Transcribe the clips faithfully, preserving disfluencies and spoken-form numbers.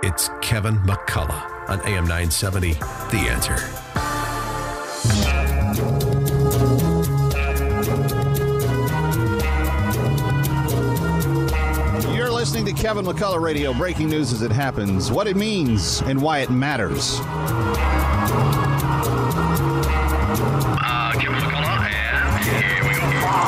It's Kevin McCullough on A M nine seventy, The Answer. You're listening to Kevin McCullough Radio, breaking news as it happens, what it means, and why it matters. Uh, Kevin McCullough, and here we go.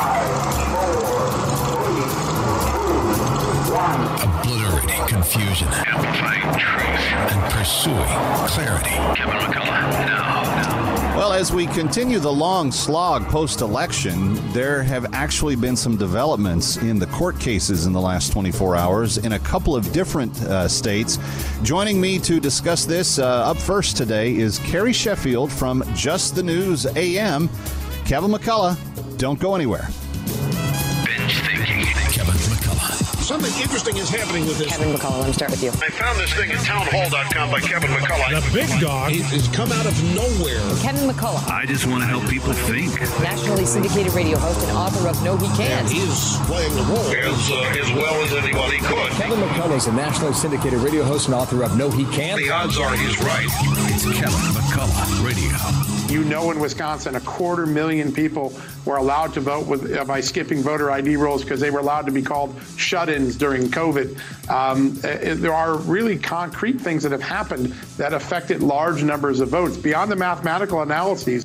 Obliterating confusion. Amplifying truth. And pursuing clarity. Kevin McCullough, now, now. Well, as we continue the long slog post-election, there have actually been some developments in the court cases in the last twenty-four hours in a couple of different uh, states. Joining me to discuss this uh, up first today is Carrie Sheffield from Just the News A M. Kevin McCullough, don't go anywhere. Binge thinking. Kevin McCullough. Something interesting is happening with this. Kevin McCullough, let me start with you. I found this thing at townhall dot com by Kevin McCullough. The big dog He- He's come out of nowhere. Kevin McCullough, I just want to help people think. nationally syndicated radio host and author of No He Can't. He is playing the role as, uh, as well as anybody could. Kevin McCullough is a nationally syndicated radio host and author of No He Can't. The odds are he's right. It's Kevin McCullough Radio. You know, in Wisconsin, a quarter million people were allowed to vote with, uh, by skipping voter I D rolls because they were allowed to be called shut-ins during COVID. Um, uh, there are really concrete things that have happened that affected large numbers of votes beyond the mathematical analyses.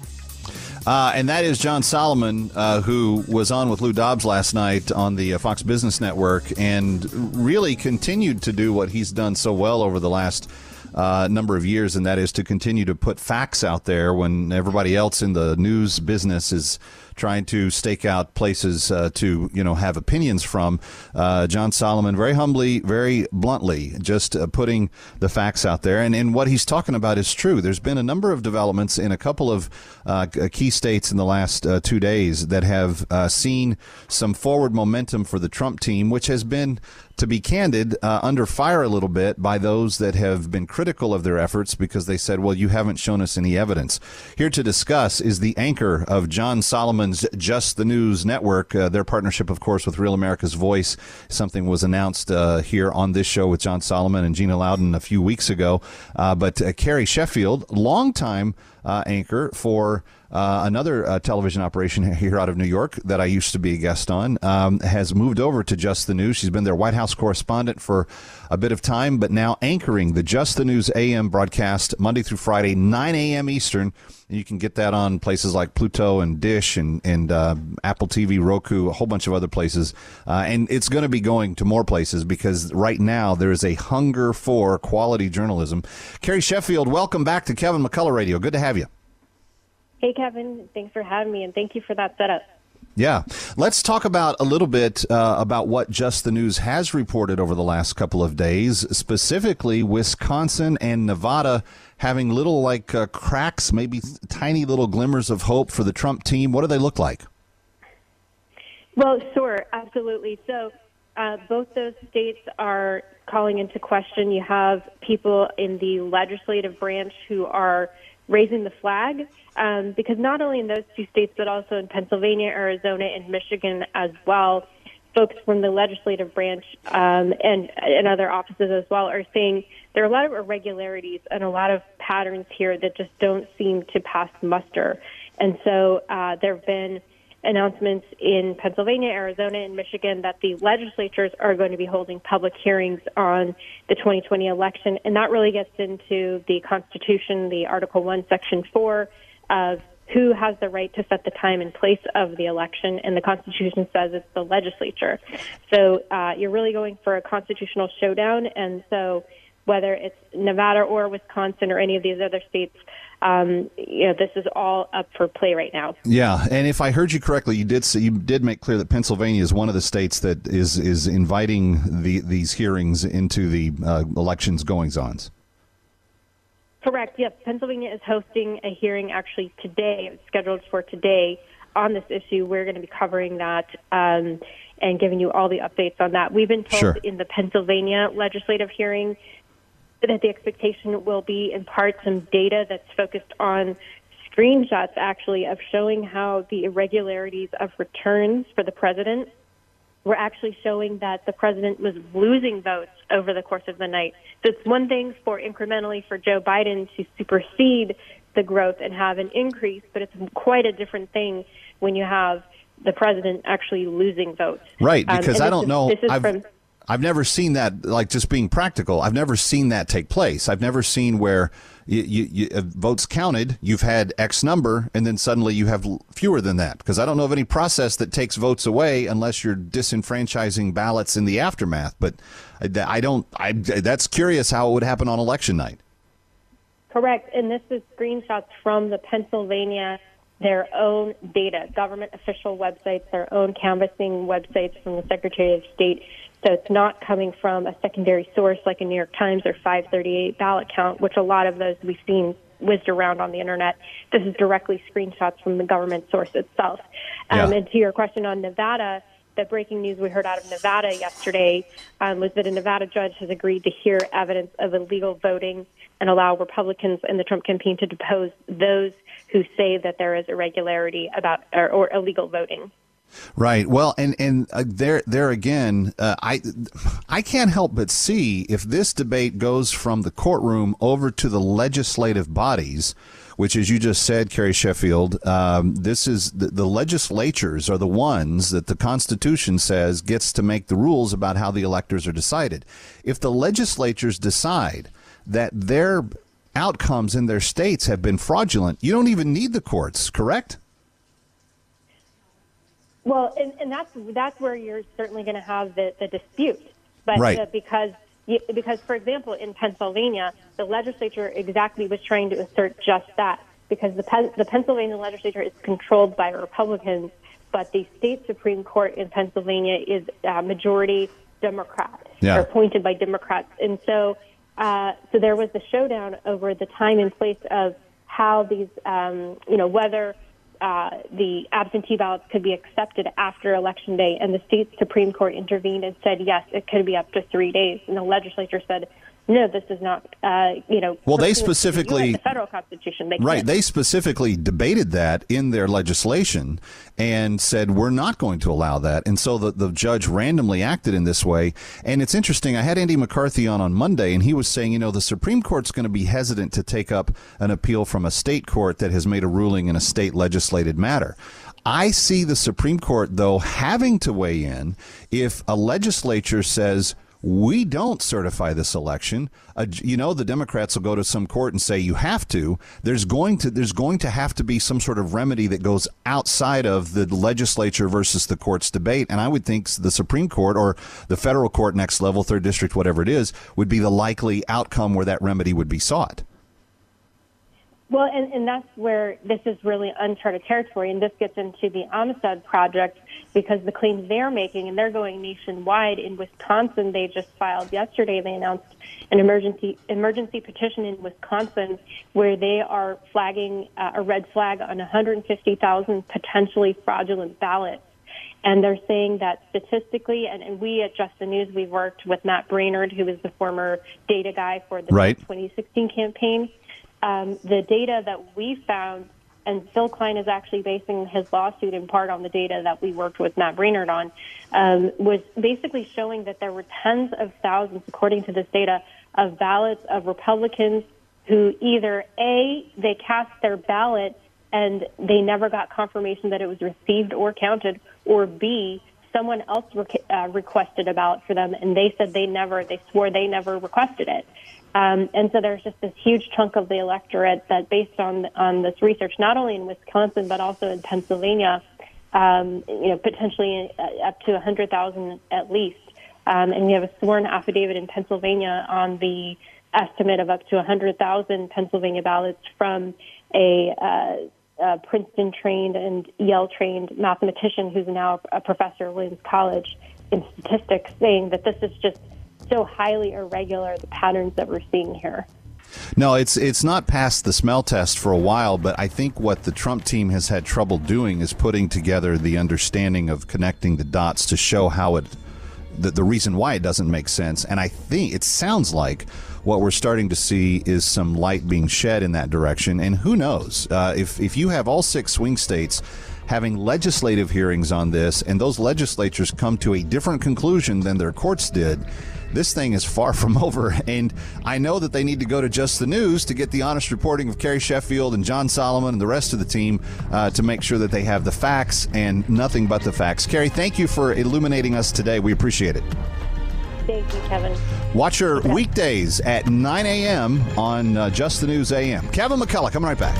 Uh, and that is John Solomon, uh, who was on with Lou Dobbs last night on the uh, Fox Business Network and really continued to do what he's done so well over the last uh, number of years, and that is to continue to put facts out there when everybody else in the news business is trying to stake out places uh, to, you know, have opinions from. Uh, John Solomon, very humbly, very bluntly, just uh, putting the facts out there. And, and what he's talking about is true. There's been a number of developments in a couple of uh, key states in the last uh, two days that have uh, seen some forward momentum for the Trump team, which has been, to be candid, uh, under fire a little bit by those that have been critical of their efforts because they said, well, you haven't shown us any evidence. Here to discuss is the anchor of John Solomon's Just the News Network. Uh, their partnership, of course, with Real America's Voice. Something was announced uh, here on this show with John Solomon and Gina Loudon a few weeks ago. Uh, but uh, Carrie Sheffield, longtime uh, anchor for Uh, another uh, television operation here out of New York that I used to be a guest on, um, has moved over to Just the News. She's been their White House correspondent for a bit of time, but now anchoring the Just the News A M broadcast Monday through Friday, nine a.m. Eastern. And you can get that on places like Pluto and Dish and, and uh, Apple T V, Roku, a whole bunch of other places. Uh, and it's going to be going to more places because right now there is a hunger for quality journalism. Carrie Sheffield, welcome back to Kevin McCullough Radio. Good to have you. Hey, Kevin. Thanks for having me, and thank you for that setup. Yeah. Let's talk about a little bit uh, about what Just the News has reported over the last couple of days, specifically Wisconsin and Nevada having little like uh, cracks, maybe tiny little glimmers of hope for the Trump team. What do they look like? Well, sure, absolutely. So uh, both those states are calling into question. You have people in the legislative branch who are raising the flag, um, because not only in those two states, but also in Pennsylvania, Arizona, and Michigan as well, folks from the legislative branch um, and, and other offices as well are saying there are a lot of irregularities and a lot of patterns here that just don't seem to pass muster. And so uh, there have been announcements in Pennsylvania, Arizona, and Michigan that the legislatures are going to be holding public hearings on the twenty twenty election. And that really gets into the Constitution, the Article one, Section four, of who has the right to set the time and place of the election. And the Constitution says it's the legislature. So uh, you're really going for a constitutional showdown. And so whether it's Nevada or Wisconsin or any of these other states, Um, you know, this is all up for play right now. Yeah, and if I heard you correctly, you did say, you did make clear that Pennsylvania is one of the states that is is inviting the these hearings into the uh, elections goings-ons. Correct. Yes, Pennsylvania is hosting a hearing actually today. It's scheduled for today on this issue. We're going to be covering that um, and giving you all the updates on that. We've been told Sure. in the Pennsylvania legislative hearing that the expectation will be in part some data that's focused on screenshots actually of showing how the irregularities of returns for the president were actually showing that the president was losing votes over the course of the night. So it's one thing for incrementally for Joe Biden to supersede the growth and have an increase, but it's quite a different thing when you have the president actually losing votes. Right, because um, I don't is, know. This is I've, from, I've never seen that, like just being practical, I've never seen that take place. I've never seen where you, you, you, uh, votes counted, you've had X number, and then suddenly you have fewer than that. Because I don't know of any process that takes votes away unless you're disenfranchising ballots in the aftermath. But I, I don't, I, that's curious how it would happen on election night. Correct. And this is screenshots from the Pennsylvania, their own data, government official websites, their own canvassing websites from the Secretary of State. So it's not coming from a secondary source like a New York Times or five thirty-eight ballot count, which a lot of those we've seen whizzed around on the internet. This is directly screenshots from the government source itself. Um, yeah. And to your question on Nevada, the breaking news we heard out of Nevada yesterday um, was that a Nevada judge has agreed to hear evidence of illegal voting and allow Republicans in the Trump campaign to depose those who say that there is irregularity about or, or illegal voting. Right. Well, and and uh, there there again, uh, I I can't help but see if this debate goes from the courtroom over to the legislative bodies, which, as you just said, Carrie Sheffield, um, this is the, the legislatures are the ones that the Constitution says gets to make the rules about how the electors are decided. If the legislatures decide that their outcomes in their states have been fraudulent, you don't even need the courts, correct? Well, and, and that's that's where you're certainly going to have the, the dispute, but right. uh, because you, because for example in Pennsylvania, the legislature exactly was trying to assert just that, because the Pen, the Pennsylvania legislature is controlled by Republicans, but the state Supreme Court in Pennsylvania is uh, majority Democrat, yeah. or appointed by Democrats, and so uh, so there was the showdown over the time and place of how these um, you know whether. Uh, the absentee ballots could be accepted after Election Day, and the state Supreme Court intervened and said, yes, it could be up to three days. And the legislature said, no, this is not, uh, you know. Well, they specifically, the federal Constitution. They right, can't. they specifically debated that in their legislation and said, we're not going to allow that. And so the, the judge randomly acted in this way. And it's interesting. I had Andy McCarthy on on Monday, and he was saying, you know, the Supreme Court's going to be hesitant to take up an appeal from a state court that has made a ruling in a state legislated matter. I see the Supreme Court, though, having to weigh in if a legislature says, we don't certify this election. Uh, you know, the Democrats will go to some court and say you have to. There's going to there's going to have to be some sort of remedy that goes outside of the legislature versus the court's debate. And I would think the Supreme Court or the federal court, next level, third district, whatever it is, would be the likely outcome where that remedy would be sought. Well, and, and that's where this is really uncharted territory, and this gets into the Amistad Project, because the claims they're making, and they're going nationwide. In Wisconsin, they just filed yesterday, they announced an emergency emergency petition in Wisconsin where they are flagging uh, a red flag on one hundred fifty thousand potentially fraudulent ballots. And they're saying that statistically, and, and we at Just the News, we've worked with Matt Brainerd, who is the former data guy for the right. twenty sixteen campaign. Um, the data that we found, and Phil Klein is actually basing his lawsuit in part on the data that we worked with Matt Brainerd on, um, was basically showing that there were tens of thousands, according to this data, of ballots of Republicans who either, A, they cast their ballot and they never got confirmation that it was received or counted, or B, someone else re- uh, requested a ballot for them and they said they never, they swore they never requested it. Um, and so there's just this huge chunk of the electorate that, based on on this research, not only in Wisconsin but also in Pennsylvania, um, you know, potentially up to one hundred thousand at least. Um, and we have a sworn affidavit in Pennsylvania on the estimate of up to one hundred thousand Pennsylvania ballots from a, uh, a Princeton-trained and Yale-trained mathematician who's now a professor at Williams College in statistics, saying that this is just so highly irregular, the patterns that we're seeing here. No, it's it's not past the smell test for a while, but I think what the Trump team has had trouble doing is putting together the understanding of connecting the dots to show how it, the, the reason why it doesn't make sense. And I think it sounds like what we're starting to see is some light being shed in that direction. And who knows, uh, if if you have all six swing states having legislative hearings on this and those legislatures come to a different conclusion than their courts did, this thing is far from over. And I know that they need to go to Just the News to get the honest reporting of Carrie Sheffield and John Solomon and the rest of the team uh, to make sure that they have the facts and nothing but the facts. Carrie, thank you for illuminating us today. We appreciate it. Thank you, Kevin. Watch her weekdays at nine a.m. on uh, Just the News A M. Kevin McCullough, coming right back.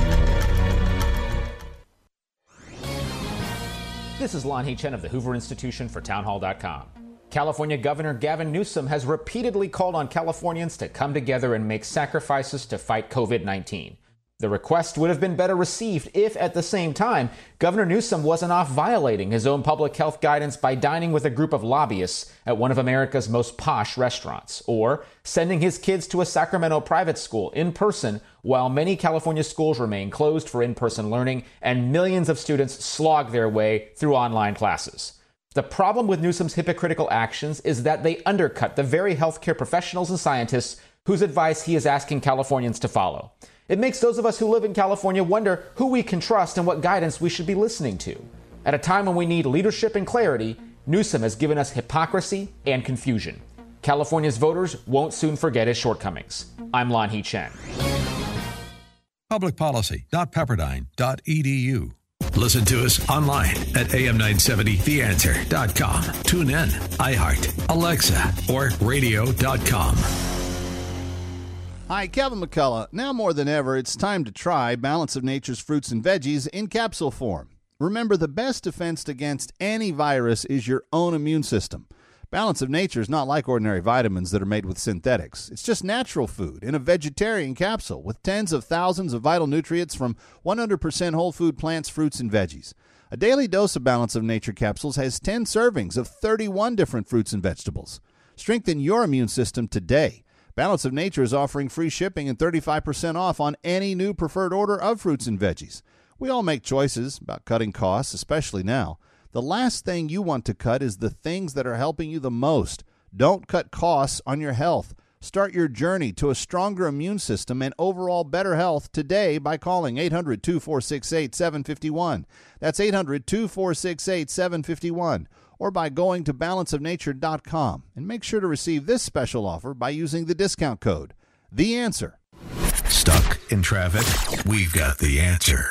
This is Lon He-Chen of the Hoover Institution for townhall dot com. California Governor Gavin Newsom has repeatedly called on Californians to come together and make sacrifices to fight covid nineteen. The request would have been better received if, at the same time, Governor Newsom wasn't off violating his own public health guidance by dining with a group of lobbyists at one of America's most posh restaurants, or sending his kids to a Sacramento private school in person while many California schools remain closed for in-person learning and millions of students slog their way through online classes. The problem with Newsom's hypocritical actions is that they undercut the very healthcare professionals and scientists whose advice he is asking Californians to follow. It makes those of us who live in California wonder who we can trust and what guidance we should be listening to. At a time when we need leadership and clarity, Newsom has given us hypocrisy and confusion. California's voters won't soon forget his shortcomings. I'm Lon He-Chen. public policy dot pepperdine dot e d u. Listen to us online at A M nine seventy the answer dot com. Tune in, iHeart, Alexa, or radio dot com. Hi, Kevin McCullough. Now more than ever, it's time to try Balance of Nature's fruits and veggies in capsule form. Remember, the best defense against any virus is your own immune system. Balance of Nature is not like ordinary vitamins that are made with synthetics. It's just natural food in a vegetarian capsule with tens of thousands of vital nutrients from one hundred percent whole food plants, fruits, and veggies. A daily dose of Balance of Nature capsules has ten servings of thirty-one different fruits and vegetables. Strengthen your immune system today. Balance of Nature is offering free shipping and thirty-five percent off on any new preferred order of fruits and veggies. We all make choices about cutting costs, especially now. The last thing you want to cut is the things that are helping you the most. Don't cut costs on your health. Start your journey to a stronger immune system and overall better health today by calling eight hundred, two four six, eight, seven five one. That's eight hundred, two four six, eight, seven five one. Or by going to balance of nature dot com. And make sure to receive this special offer by using the discount code, The Answer. Stuck in traffic? We've got the answer.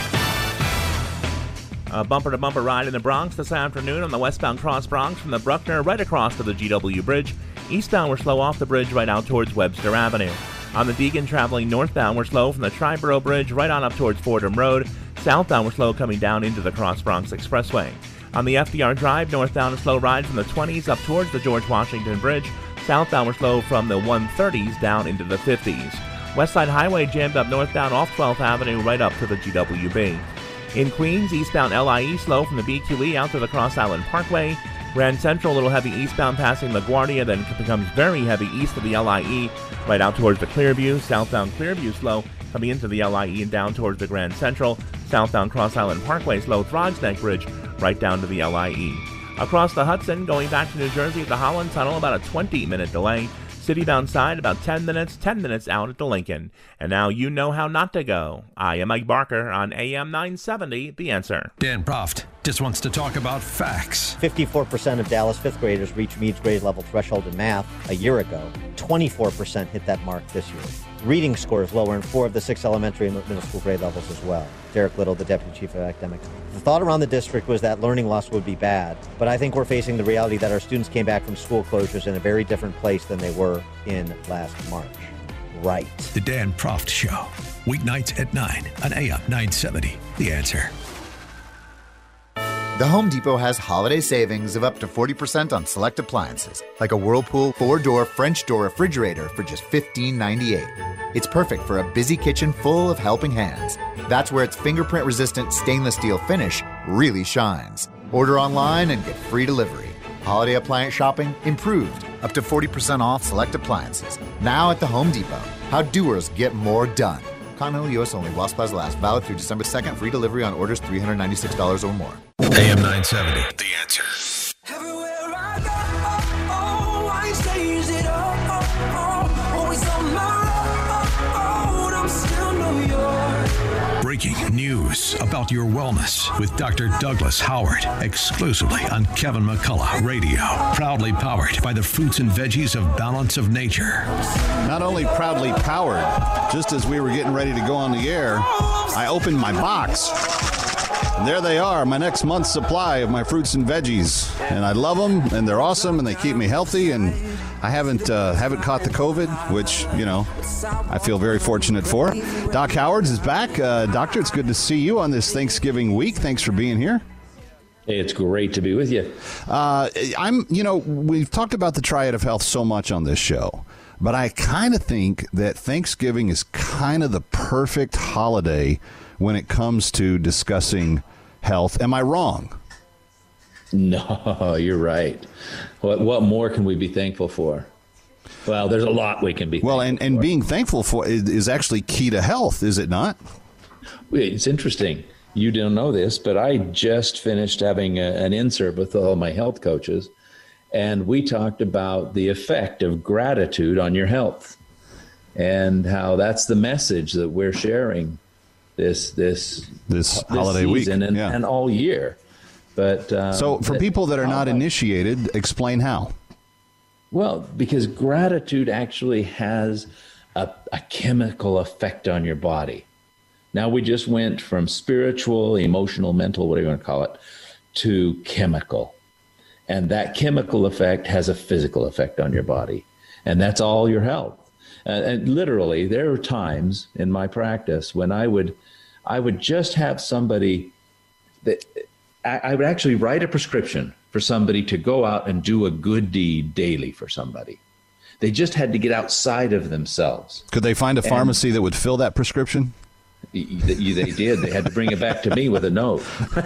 A bumper-to-bumper ride in the Bronx this afternoon on the westbound Cross Bronx from the Bruckner right across to the G W Bridge. Eastbound, we're slow off the bridge right out towards Webster Avenue. On the Deegan, traveling northbound, we're slow from the Triborough Bridge right on up towards Fordham Road. Southbound, we're slow coming down into the Cross Bronx Expressway. On the F D R Drive, northbound, a slow ride from the twenties up towards the George Washington Bridge. Southbound, we're slow from the one thirties down into the fifties. Westside Highway jammed up northbound off twelfth Avenue right up to the G W B. In Queens, eastbound L I E slow from the B Q E out to the Cross Island Parkway. Grand Central, a little heavy eastbound passing LaGuardia, then becomes very heavy east of the L I E right out towards the Clearview. Southbound Clearview slow coming into the L I E and down towards the Grand Central. Southbound Cross Island Parkway slow, Throgs Neck Bridge right down to the L I E. Across the Hudson, going back to New Jersey at the Holland Tunnel, about a twenty-minute delay. Citybound side, about ten minutes, ten minutes out at the Lincoln. And now you know how not to go. I am Mike Barker on A M nine seventy, The Answer. Dan Proft just wants to talk about facts. fifty-four percent of Dallas fifth graders reached Meade's grade level threshold in math a year ago. twenty-four percent hit that mark this year. Reading scores lower in four of the six elementary and middle school grade levels as well. Derek Little, the Deputy Chief of Academics. The thought around the district was that learning loss would be bad, but I think we're facing the reality that our students came back from school closures in a very different place than they were in last March. Right. The Dan Proft Show, weeknights at nine on A M nine seventy, The Answer. The Home Depot has holiday savings of up to forty percent on select appliances, like a Whirlpool four-door French door refrigerator for just fifteen ninety-eight. It's perfect for a busy kitchen full of helping hands. That's where its fingerprint-resistant stainless steel finish really shines. Order online and get free delivery. Holiday appliance shopping improved, up to forty percent off select appliances. Now at the Home Depot. How doers get more done. Continental U S only while supplies last. Valid through December second. Free delivery on orders three hundred ninety-six dollars or more. A M nine seventy, The Answer. Everywhere I go, oh, oh, I stays it up, oh, oh, always on my road, I'm still New York. Breaking groundbreaking news about your wellness with Doctor Douglas Howard, exclusively on Kevin McCullough Radio. Proudly powered by the fruits and veggies of Balance of Nature. Not only proudly powered, just as we were getting ready to go on the air, I opened my box. And there they are, my next month's supply of my fruits and veggies. And I love them, and they're awesome, and they keep me healthy, and I haven't uh, haven't caught the COVID, which, you know, I feel very fortunate for. Doc Howard is back. Uh, doctor, it's good to see you on this Thanksgiving week. Thanks for being here. Hey, it's great to be with you. Uh, I'm, you know, we've talked about the Triad of Health so much on this show, but I kind of think that Thanksgiving is kind of the perfect holiday when it comes to discussing health. Am I wrong? No, you're right. What what more can we be thankful for? Well, there's a lot we can be well, thankful and, and for. being thankful for is, is actually key to health, is it not? It's interesting. You don't know this, but I just finished having a, an insert with all my health coaches, and we talked about the effect of gratitude on your health and how that's the message that we're sharing this this this, this holiday week and, yeah. and all year. But um, so for people that are not initiated, explain how. Well, because gratitude actually has a, a chemical effect on your body. Now we just went from spiritual, emotional, mental, whatever you want to call it, to chemical. And that chemical effect has a physical effect on your body. And that's all your health. Uh, and literally, there are times in my practice when I would, I would just have somebody that I, I would actually write a prescription for somebody to go out and do a good deed daily for somebody. They just had to get outside of themselves. Could they find a And pharmacy that would fill that prescription? They did. They had to bring it back to me with a note.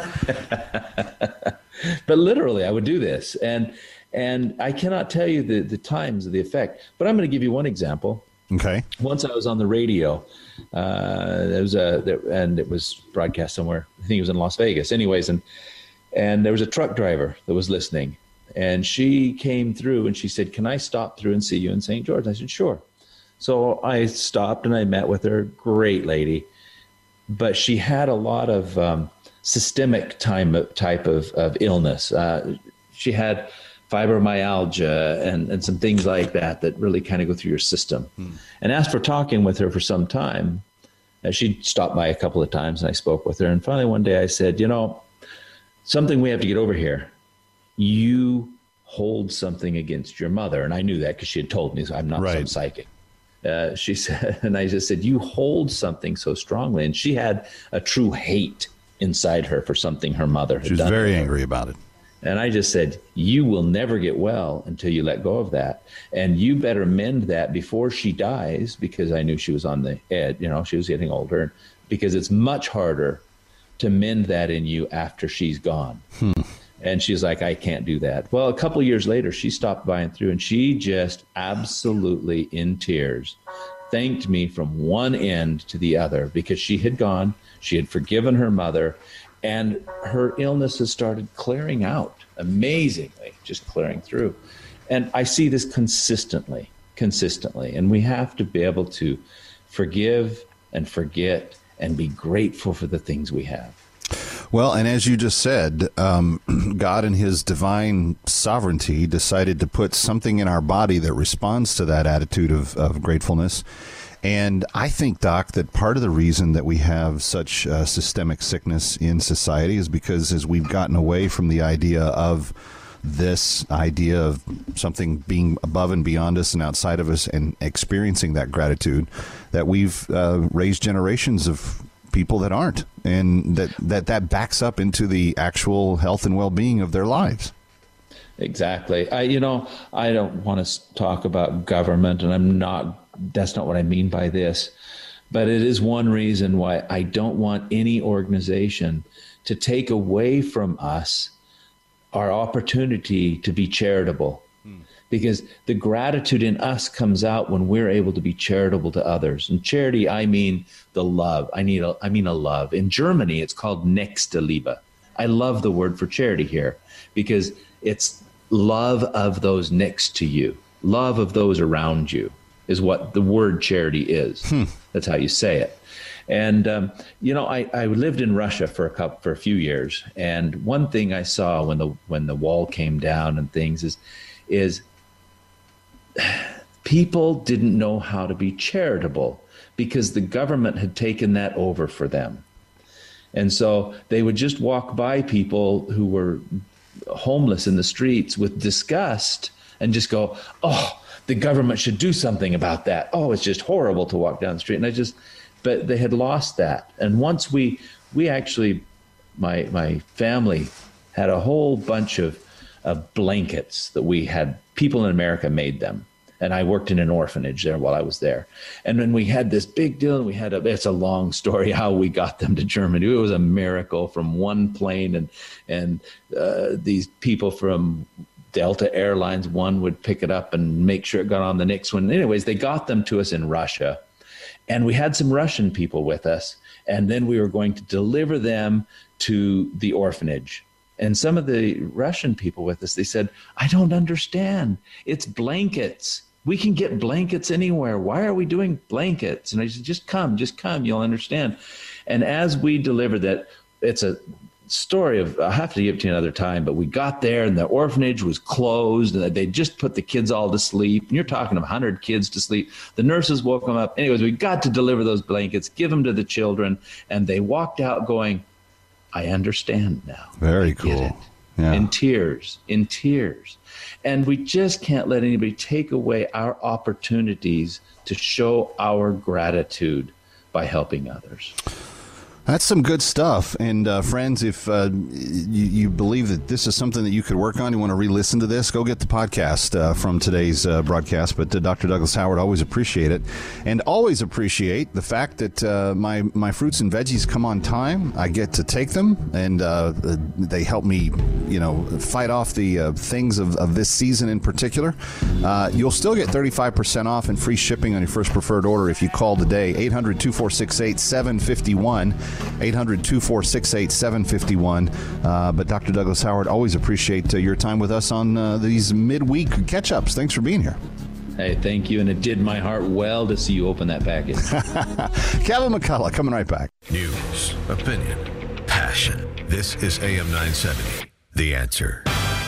But literally, I would do this. And and I cannot tell you the, the times of the effect. But I'm going to give you one example. Okay. Once I was on the radio. Uh, there was a there, and it was broadcast somewhere. I think it was in Las Vegas. Anyways, and and there was a truck driver that was listening. And she came through and she said, "Can I stop through and see you in Saint George?" I said, "Sure." So I stopped and I met with her. Great lady. But she had a lot of um, systemic time, type of, of illness. Uh, she had fibromyalgia and, and some things like that that really kind of go through your system. Hmm. And after talking with her for some time, uh, she stopped by a couple of times and I spoke with her. And finally one day I said, you know, something we have to get over here. You hold something against your mother. And I knew that because she had told me, so I'm not right. some psychic. Uh, she said, and I just said, you hold something so strongly. And she had a true hate inside her for something her mother had done. She was very angry about it. And I just said, you will never get well until you let go of that. And you better mend that before she dies, because I knew she was on the edge, you know, she was getting older, because it's much harder to mend that in you after she's gone. Hmm. And she's like, I can't do that. Well, a couple of years later, she stopped by and through, and she just absolutely in tears thanked me from one end to the other, because she had gone, she had forgiven her mother, and her illness has started clearing out, amazingly, just clearing through. And I see this consistently, consistently. And we have to be able to forgive and forget and be grateful for the things we have. Well, and as you just said, um, God in his divine sovereignty decided to put something in our body that responds to that attitude of, of gratefulness. And I think, Doc, that part of the reason that we have such uh, systemic sickness in society is because as we've gotten away from the idea of this idea of something being above and beyond us and outside of us and experiencing that gratitude, that we've uh, raised generations of people that aren't, and that, that that backs up into the actual health and well-being of their lives. Exactly. I, you know, I don't want to talk about government, and I'm not, that's not what I mean by this, but it is one reason why I don't want any organization to take away from us our opportunity to be charitable. Because the gratitude in us comes out when we're able to be charitable to others. And charity, I mean the love. I need a, I mean a love. In Germany, it's called Nächstenliebe. I love the word for charity here because it's love of those next to you. Love of those around you is what the word charity is. Hmm. That's how you say it. And, um, you know, I, I lived in Russia for a couple, for a few years. And one thing I saw when the when the wall came down and things is, is people didn't know how to be charitable because the government had taken that over for them. And so they would just walk by people who were homeless in the streets with disgust and just go, oh, the government should do something about that. Oh, it's just horrible to walk down the street. And I just, but they had lost that. And once we, we actually, my my family had a whole bunch of, of blankets that we had, people in America made them. And I worked in an orphanage there while I was there. And then we had this big deal, and we had a, it's a long story how we got them to Germany. It was a miracle from one plane, and, and uh, these people from Delta Airlines, one would pick it up and make sure it got on the next one. Anyways, they got them to us in Russia. And we had some Russian people with us, and then we were going to deliver them to the orphanage. And some of the Russian people with us, they said, I don't understand. It's blankets. We can get blankets anywhere. Why are we doing blankets? And I said, just come, just come. You'll understand. And as we delivered that, it's a story of, I'll have to give it to you another time, but we got there and the orphanage was closed and they just put the kids all to sleep. And you're talking of one hundred kids to sleep. The nurses woke them up. Anyways, we got to deliver those blankets, give them to the children. And they walked out going, I understand now. Very cool. Yeah. In tears, in tears. And we just can't let anybody take away our opportunities to show our gratitude by helping others. That's some good stuff. And uh, friends, if uh, you, you believe that this is something that you could work on, you want to re-listen to this, go get the podcast uh, from today's uh, broadcast. But uh, Doctor Douglas Howard, always appreciate it. And always appreciate the fact that uh, my, my fruits and veggies come on time. I get to take them, and uh, they help me, you know, fight off the uh, things of, of this season in particular. Uh, you'll still get thirty-five percent off and free shipping on your first preferred order if you call today, eight hundred, two four six eight, seven five one. eight hundred, two four six eight, seven five one. Uh, but Doctor Douglas Howard, always appreciate uh, your time with us on uh, these midweek catch-ups. Thanks for being here. Hey, thank you, and it did my heart well to see you open that package. Kevin McCullough, coming right back. News, opinion, passion. This is A M nine seventy, The Answer.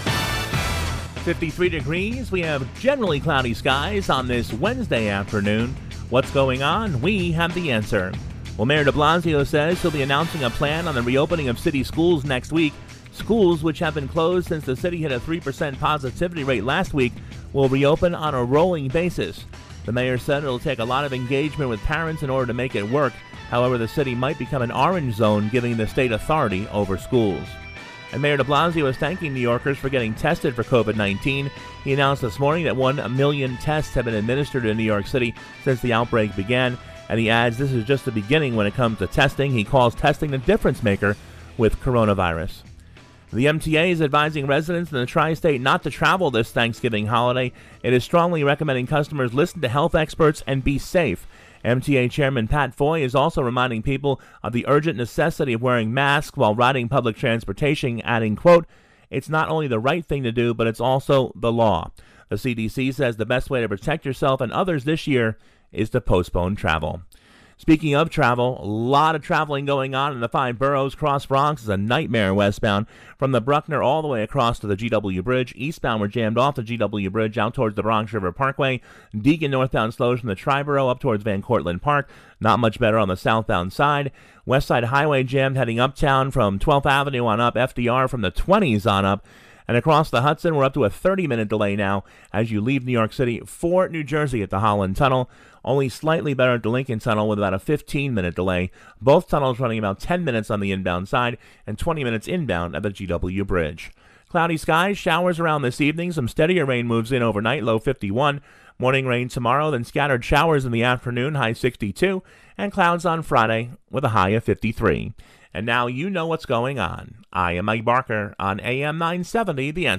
fifty-three degrees. We have generally cloudy skies on this Wednesday afternoon. What's going on? We have the answer. Well, Mayor de Blasio says he'll be announcing a plan on the reopening of city schools next week. Schools, which have been closed since the city hit a three percent positivity rate last week, will reopen on a rolling basis. The mayor said it'll take a lot of engagement with parents in order to make it work. However, the city might become an orange zone, giving the state authority over schools. And Mayor de Blasio is thanking New Yorkers for getting tested for covid nineteen. He announced this morning that one million tests have been administered in New York City since the outbreak began. And he adds this is just the beginning when it comes to testing. He calls testing the difference maker with coronavirus. The M T A is advising residents in the tri-state not to travel this Thanksgiving holiday. It is strongly recommending customers listen to health experts and be safe. M T A Chairman Pat Foy is also reminding people of the urgent necessity of wearing masks while riding public transportation, adding, quote, it's not only the right thing to do, but it's also the law. The C D C says the best way to protect yourself and others this year is to postpone travel. Speaking of travel, a lot of traveling going on in the five boroughs. Cross Bronx is a nightmare westbound. From the Bruckner all the way across to the G W Bridge. Eastbound, we're jammed off the G W Bridge out towards the Bronx River Parkway. Deacon northbound slows from the Triborough up towards Van Cortlandt Park. Not much better on the southbound side. West Side Highway jammed heading uptown from twelfth Avenue on up. F D R from the twenties on up. And across the Hudson, we're up to a thirty-minute delay now as you leave New York City for New Jersey at the Holland Tunnel. Only slightly better at the Lincoln Tunnel with about a fifteen-minute delay. Both tunnels running about ten minutes on the inbound side and twenty minutes inbound at the G W Bridge. Cloudy skies, showers around this evening. Some steadier rain moves in overnight, low fifty-one. Morning rain tomorrow, then scattered showers in the afternoon, high sixty-two. And clouds on Friday with a high of fifty-three. And now you know what's going on. I am Mike Barker on A M nine seventy, The Answer.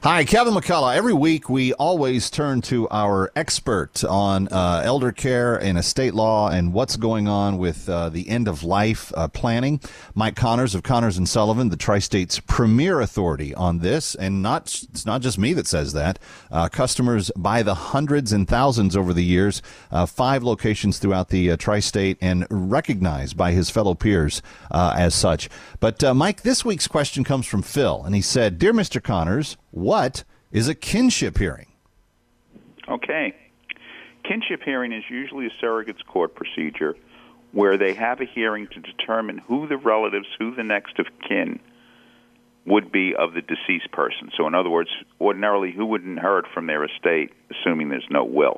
Hi, Kevin McCullough. Every week we always turn to our expert on uh, elder care and estate law and what's going on with uh, the end-of-life uh, planning. Mike Connors of Connors and Sullivan, the Tri-State's premier authority on this, and not it's not just me that says that. Uh, customers by the hundreds and thousands over the years, uh, five locations throughout the uh, Tri-State, and recognized by his fellow peers uh, as such. But, uh, Mike, this week's question comes from Phil, and he said, Dear Mister Connors, what is a kinship hearing? Okay. Kinship hearing is usually a surrogate's court procedure where they have a hearing to determine who the relatives, who the next of kin would be of the deceased person. So in other words, ordinarily, who would inherit from their estate, assuming there's no will.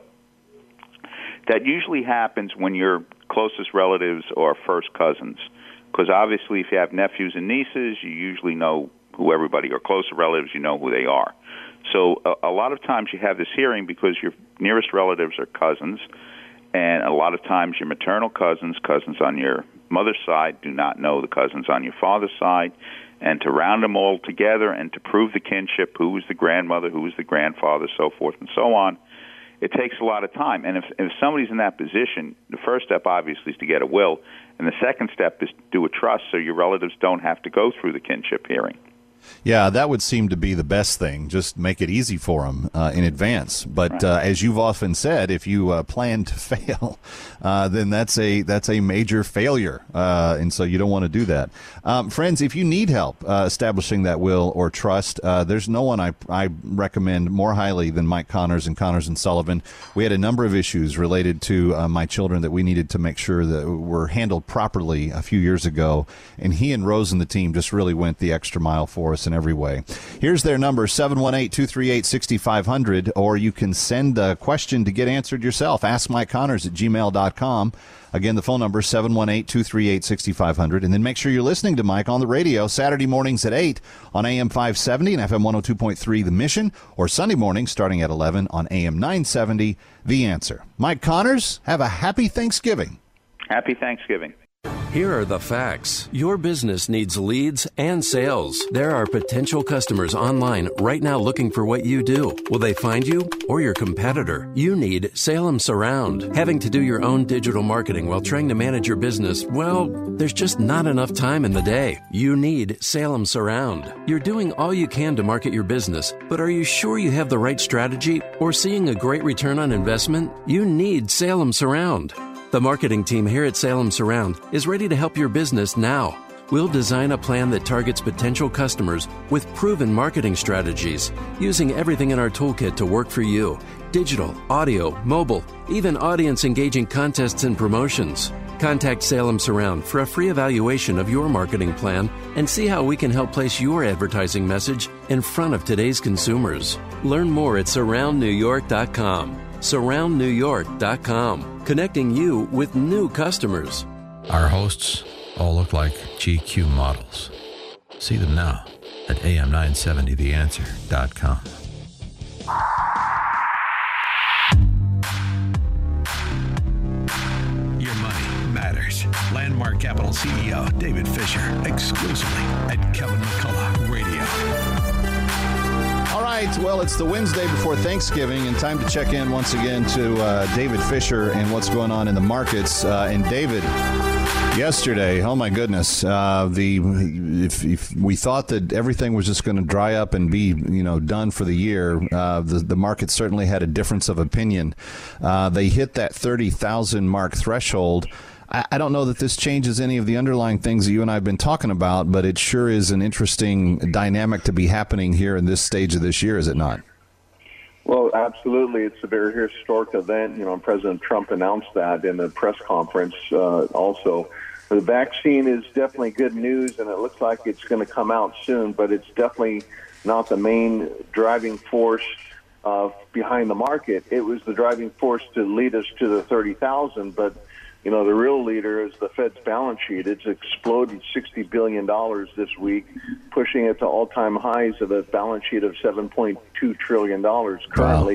That usually happens when your closest relatives are first cousins, because obviously if you have nephews and nieces, you usually know who everybody, or closer relatives, you know who they are. So a, a lot of times you have this hearing because your nearest relatives are cousins, and a lot of times your maternal cousins, cousins on your mother's side, do not know the cousins on your father's side. And to round them all together and to prove the kinship, who is the grandmother, who is the grandfather, so forth and so on, it takes a lot of time. And if, if somebody's in that position, the first step, obviously, is to get a will. And the second step is to do a trust so your relatives don't have to go through the kinship hearing. Yeah, that would seem to be the best thing. Just make it easy for them uh, in advance. But right. uh, as you've often said, if you uh, plan to fail, uh, then that's a that's a major failure, uh, and so you don't want to do that. Um, friends, if you need help uh, establishing that will or trust, uh, there's no one I I recommend more highly than Mike Connors and Connors and Sullivan. We had a number of issues related to uh, my children that we needed to make sure that were handled properly a few years ago, and he and Rose and the team just really went the extra mile for us in every way. Here's their number, seven one eight, two three eight, six five zero zero, or you can send a question to get answered yourself. Ask Mike Connors at gmail dot com. Again, the phone number is seven one eight, two three eight, six five zero zero. And then make sure you're listening to Mike on the radio Saturday mornings at eight on A M five seventy and F M one oh two point three The Mission, or Sunday mornings starting at eleven on A M nine seventy The Answer. Mike Connors, have a happy Thanksgiving. Happy Thanksgiving. Here are the facts. Your business needs leads and sales. There are potential customers online right now looking for what you do. Will they find you or your competitor? You need Salem Surround. Having to do your own digital marketing while trying to manage your business, well, there's just not enough time in the day. You need Salem Surround. You're doing all you can to market your business, but are you sure you have the right strategy or seeing a great return on investment? You need Salem Surround. The marketing team here at Salem Surround is ready to help your business now. We'll design a plan that targets potential customers with proven marketing strategies, using everything in our toolkit to work for you. Digital, audio, mobile, even audience-engaging contests and promotions. Contact Salem Surround for a free evaluation of your marketing plan and see how we can help place your advertising message in front of today's consumers. Learn more at surround new york dot com. surround new york dot com, connecting you with new customers. Our hosts all look like G Q models. See them now at A M nine seventy the answer dot com. Your money matters. Landmark Capital C E O David Fisher, exclusively at Kevin McCullough Radio. All right, well, it's the Wednesday before Thanksgiving, and time to check in once again to uh, David Fisher and what's going on in the markets. Uh, and David, yesterday, oh my goodness, uh, the if, if we thought that everything was just going to dry up and be, you know, done for the year, uh, the the market certainly had a difference of opinion. Uh, they hit that thirty thousand mark threshold. I don't know that this changes any of the underlying things that you and I have been talking about, but it sure is an interesting dynamic to be happening here in this stage of this year, is it not? Well, absolutely. It's a very historic event. You know, President Trump announced that in a press conference uh, also. The vaccine is definitely good news, and it looks like it's going to come out soon, but it's definitely not the main driving force uh, behind the market. It was the driving force to lead us to the thirty thousand, but you know, the real leader is the Fed's balance sheet. It's exploded sixty billion dollars this week, pushing it to all-time highs of a balance sheet of seven point two trillion dollars currently.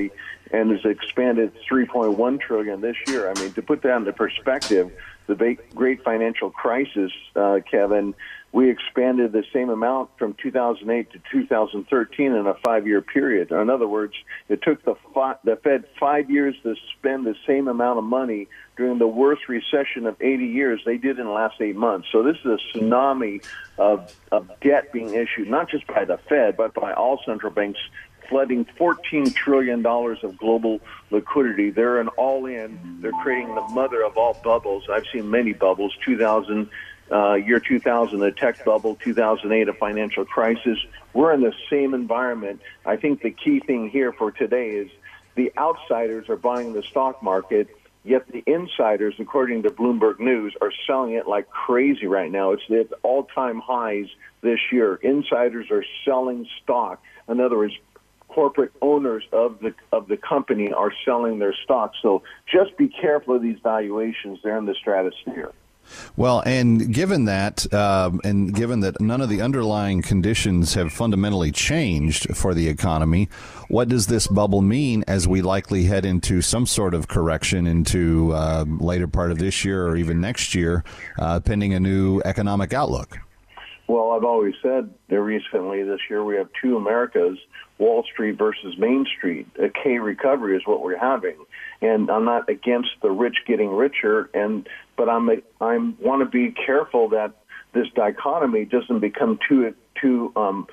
and has expanded three point one trillion dollars this year. I mean, to put that into perspective, the great financial crisis, uh, Kevin, we expanded the same amount from two thousand eight to two thousand thirteen in a five-year period. In other words, it took the, fi- the Fed five years to spend the same amount of money during the worst recession of eighty years. They did in the last eight months. So this is a tsunami of, of debt being issued, not just by the Fed, but by all central banks, flooding fourteen trillion dollars of global liquidity. They're an all-in. They're creating the mother of all bubbles. I've seen many bubbles. two thousand, uh, year two thousand, a tech bubble. two thousand eight, a financial crisis. We're in the same environment. I think the key thing here for today is the outsiders are buying the stock market, yet the insiders, according to Bloomberg News, are selling it like crazy right now. It's at all-time highs this year. Insiders are selling stock. In other words, corporate owners of the of the company are selling their stock. So just be careful of these valuations. They're in the stratosphere. Well, and given that, um, and given that none of the underlying conditions have fundamentally changed for the economy, what does this bubble mean as we likely head into some sort of correction into uh, later part of this year or even next year, uh, pending a new economic outlook? Well, I've always said there recently this year we have two Americas, Wall Street versus Main Street. A K recovery is what we're having. And I'm not against the rich getting richer, and but I'm a, I'm want to be careful that this dichotomy doesn't become too too um,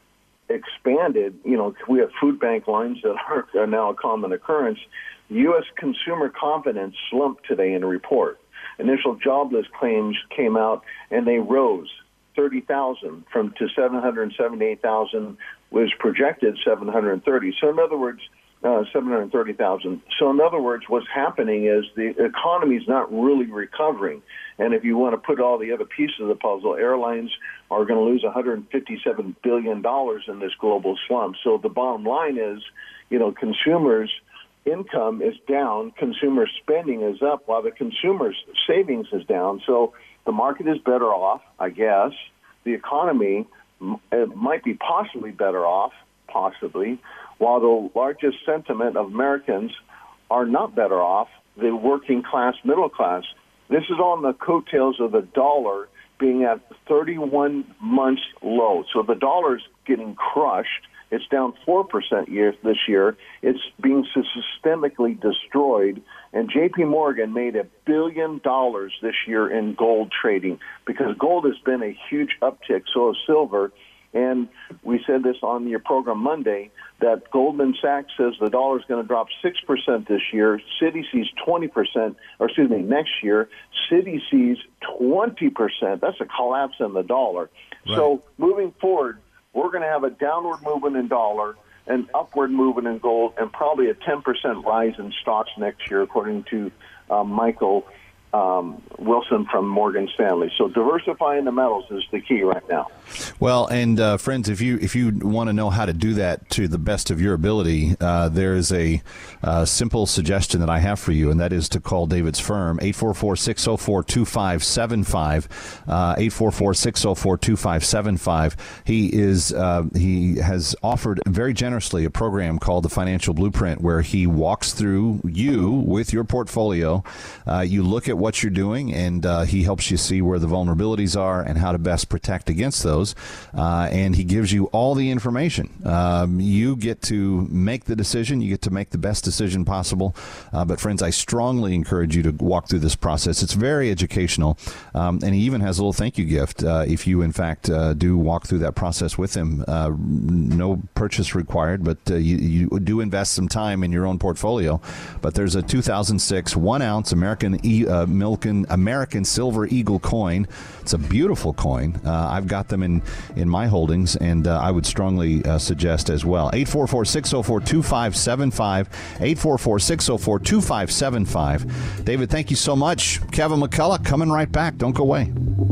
expanded. You know, we have food bank lines that are, are now a common occurrence. U S consumer confidence slumped today in a report. Initial jobless claims came out, and they rose thirty thousand from to seven hundred seventy-eight thousand was projected seven hundred thirty. So in other words, uh, seven hundred thirty thousand. So in other words, what's happening is the economy is not really recovering. And if you want to put all the other pieces of the puzzle, airlines are going to lose one hundred fifty-seven billion dollars in this global slump. So the bottom line is, you know, consumers' income is down, consumer spending is up, while the consumer's savings is down. So the market is better off, I guess. The economy it might be possibly better off, possibly, while the largest sentiment of Americans are not better off, the working class, middle class. This is on the coattails of the dollar being at thirty-one months low. So the dollar's getting crushed. It's down four percent year, this year. It's being systemically destroyed. And J P Morgan made a billion dollars this year in gold trading because gold has been a huge uptick, so has silver. And we said this on your program Monday, that Goldman Sachs says the dollar is going to drop six percent this year. Citi sees twenty percent, or excuse me, next year. Citi sees twenty percent. That's a collapse in the dollar. Right. So moving forward, we're going to have a downward movement in dollar, an upward movement in gold, and probably a ten percent rise in stocks next year, according to uh, Michael um, Wilson from Morgan Stanley. So diversifying the metals is the key right now. Well, and uh, friends, if you if you want to know how to do that to the best of your ability, uh, there is a uh, simple suggestion that I have for you, and that is to call David's firm, eight four four, six zero four, two five seven five, uh, eight four four, six zero four, two five seven five. He is uh, he has offered very generously a program called the Financial Blueprint, where he walks through you with your portfolio. Uh, you look at what you're doing, and uh, he helps you see where the vulnerabilities are and how to best protect against those. Uh, and he gives you all the information. Um, you get to make the decision. You get to make the best decision possible. Uh, but, friends, I strongly encourage you to walk through this process. It's very educational. Um, and he even has a little thank you gift uh, if you, in fact, uh, do walk through that process with him. Uh, no purchase required, but uh, you, you do invest some time in your own portfolio. But there's a two thousand six one-ounce American e- uh, Milken American Silver Eagle coin. It's a beautiful coin. Uh, I've got them in, in my holdings, and uh, I would strongly uh, suggest as well. eight four four, six zero four, two five seven five, eight four four, six zero four, two five seven five. David, thank you so much. Kevin McCullough coming right back. Don't go away.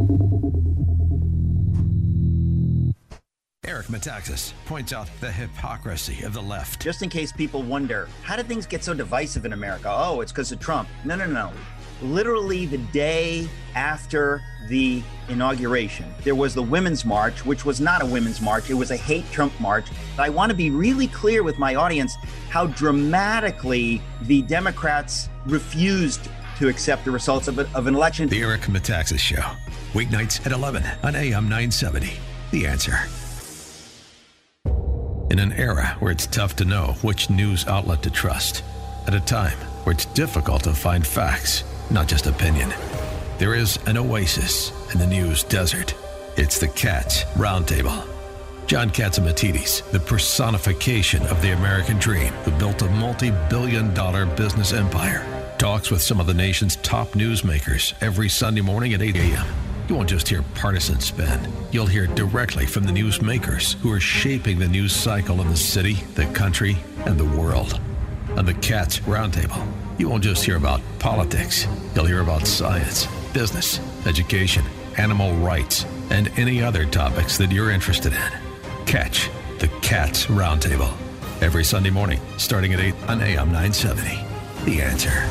Eric Metaxas points out the hypocrisy of the left. Just in case people wonder, how did things get so divisive in America? Oh, it's because of Trump. No, no, no. literally the day after the inauguration, there was the Women's March, which was not a women's march. It was a hate Trump march. But I want to be really clear with my audience how dramatically the Democrats refused to accept the results of, a, of an election. The Eric Metaxas Show, weeknights at eleven on A M nine seventy. The Answer. In an era where it's tough to know which news outlet to trust, at a time where it's difficult to find facts, not just opinion, there is an oasis in the news desert. It's the Cats Roundtable. John Catsimatidis, the personification of the American dream, who built a multi-billion dollar business empire, talks with some of the nation's top newsmakers every Sunday morning at eight a.m. You won't just hear partisan spin. You'll hear directly from the newsmakers who are shaping the news cycle in the city, the country, and the world. On the Cats Roundtable, you won't just hear about politics. You'll hear about science, business, education, animal rights, and any other topics that you're interested in. Catch the Cats Roundtable every Sunday morning, starting at eight on A M nine seventy. The Answer.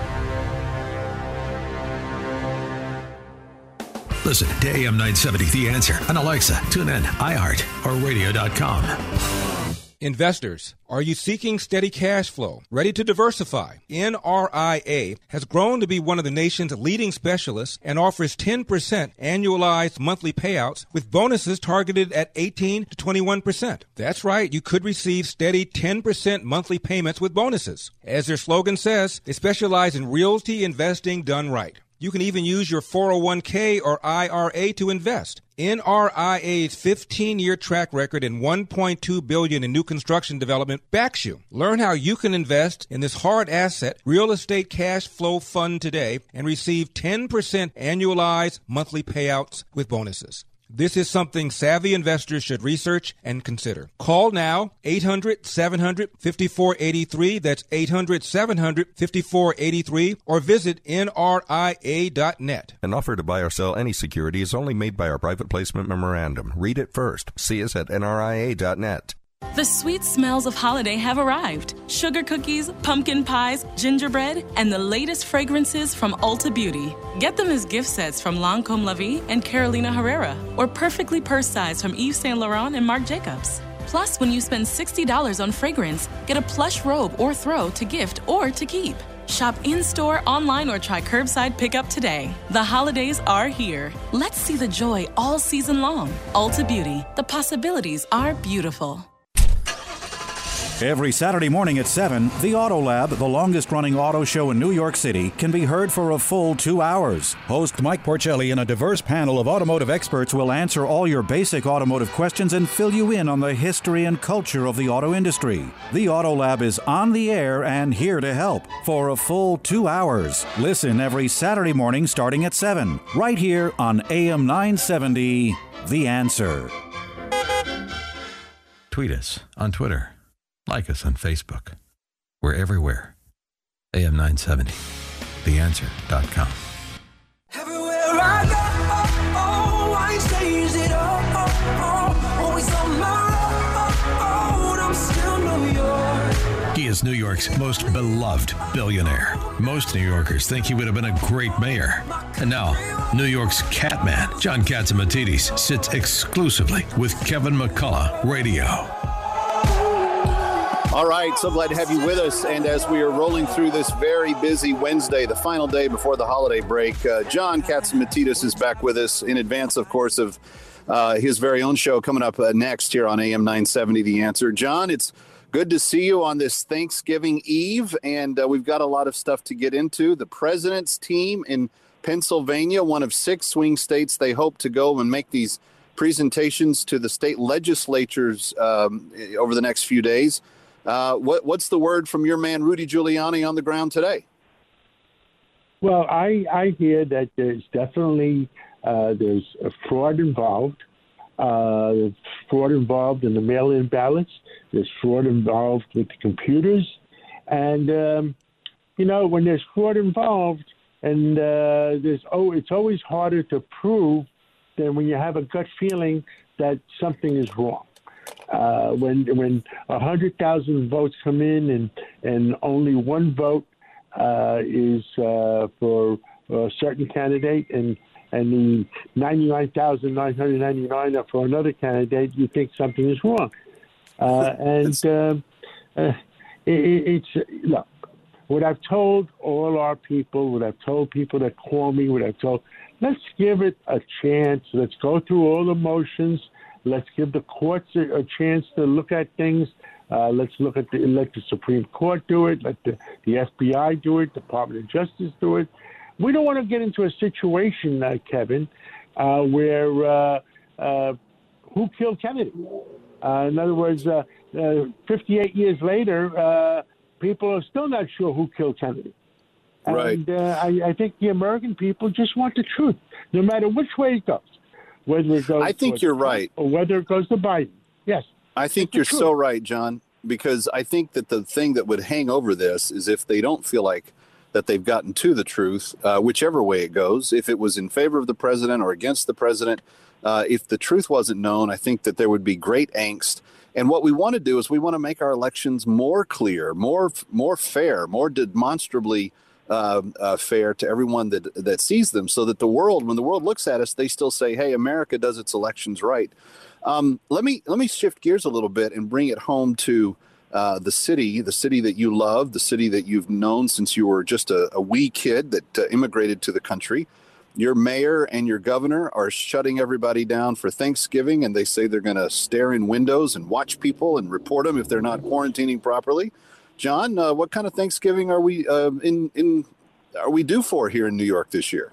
Listen to A M nine seventy The Answer on Alexa, TuneIn, iHeart, or radio dot com. Investors, are you seeking steady cash flow, ready to diversify? N R I A has grown to be one of the nation's leading specialists and offers ten percent annualized monthly payouts with bonuses targeted at eighteen to twenty-one percent. That's right, you could receive steady ten percent monthly payments with bonuses. As their slogan says, they specialize in realty investing done right. You can even use your four oh one k or I R A to invest. N R I A's fifteen-year track record and one point two billion dollars in new construction development backs you. Learn how you can invest in this hard asset real estate cash flow fund today and receive ten percent annualized monthly payouts with bonuses. This is something savvy investors should research and consider. Call now, eight hundred, seven hundred, fifty-four eighty-three. That's eight hundred, seven hundred, fifty-four eighty-three. Or visit N R I A dot net. An offer to buy or sell any security is only made by our private placement memorandum. Read it first. See us at N R I A dot net. The sweet smells of holiday have arrived. Sugar cookies, pumpkin pies, gingerbread, and the latest fragrances from Ulta Beauty. Get them as gift sets from Lancôme La Vie and Carolina Herrera, or perfectly purse size from Yves Saint Laurent and Marc Jacobs. Plus, when you spend sixty dollars on fragrance, get a plush robe or throw to gift or to keep. Shop in-store, online, or try curbside pickup today. The holidays are here. Let's see the joy all season long. Ulta Beauty. The possibilities are beautiful. Every Saturday morning at seven, the Auto Lab, the longest-running auto show in New York City, can be heard for a full two hours. Host Mike Porcelli and a diverse panel of automotive experts will answer all your basic automotive questions and fill you in on the history and culture of the auto industry. The Auto Lab is on the air and here to help for a full two hours. Listen every Saturday morning starting at seven, right here on A M nine seventy, The Answer. Tweet us on Twitter. Like us on Facebook. We're everywhere. A M nine seventy, the answer dot com. Everywhere I go, oh, oh, I stays it all, oh, oh, always on my road, I'm still New York. He is New York's most beloved billionaire. Most New Yorkers think he would have been a great mayor. And now, New York's Catman, John Catsimatidis, sits exclusively with Kevin McCullough Radio. All right, so glad to have you with us. And as we are rolling through this very busy Wednesday, the final day before the holiday break, uh, John Catsimatidis is back with us in advance, of course, of uh, his very own show coming up uh, next here on A M nine seventy, The Answer. John, it's good to see you on this Thanksgiving Eve, and uh, we've got a lot of stuff to get into. The president's team in Pennsylvania, one of six swing states, they hope to go and make these presentations to the state legislatures um, over the next few days. Uh, what, what's the word from your man, Rudy Giuliani, on the ground today? Well, I, I hear that there's definitely uh, there's a fraud involved. Uh, there's fraud involved in the mail-in ballots. There's fraud involved with the computers. And, um, you know, when there's fraud involved, and uh, there's oh, it's always harder to prove than when you have a gut feeling that something is wrong. Uh, when when a hundred thousand votes come in and and only one vote uh, is uh, for a certain candidate and and the ninety-nine thousand nine hundred ninety-nine are for another candidate, you think something is wrong. Uh, and um, uh, it, it's, look, what I've told all our people, what I've told people that call me, what I've told, let's give it a chance. Let's go through all the motions. Let's give the courts a, a chance to look at things. Uh, let's look at the, let the Supreme Court do it. Let the, the F B I do it. Department of Justice do it. We don't want to get into a situation, uh, Kevin, uh, where uh, uh, who killed Kennedy? Uh, in other words, uh, uh, fifty-eight years later, uh, people are still not sure who killed Kennedy. Right. And uh, I, I think the American people just want the truth, no matter which way it goes. Whether it goes I think you're right. Or whether it goes to Biden. Yes. I think you're so right, John, because I think that the thing that would hang over this is if they don't feel like that they've gotten to the truth, uh, whichever way it goes, if it was in favor of the president or against the president, uh, if the truth wasn't known, I think that there would be great angst. And what we want to do is we want to make our elections more clear, more more fair, more demonstrably uh, uh, fair to everyone that that sees them, so that the world, when the world looks at us, they still say, hey, America does its elections right. Um, let me let me shift gears a little bit and bring it home to uh, the city, the city that you love, the city that you've known since you were just a, a wee kid that uh, immigrated to the country. Your mayor and your governor are shutting everybody down for Thanksgiving, and they say they're going to stare in windows and watch people and report them if they're not quarantining properly. John, uh, what kind of Thanksgiving are we uh, in in are we due for here in New York this year?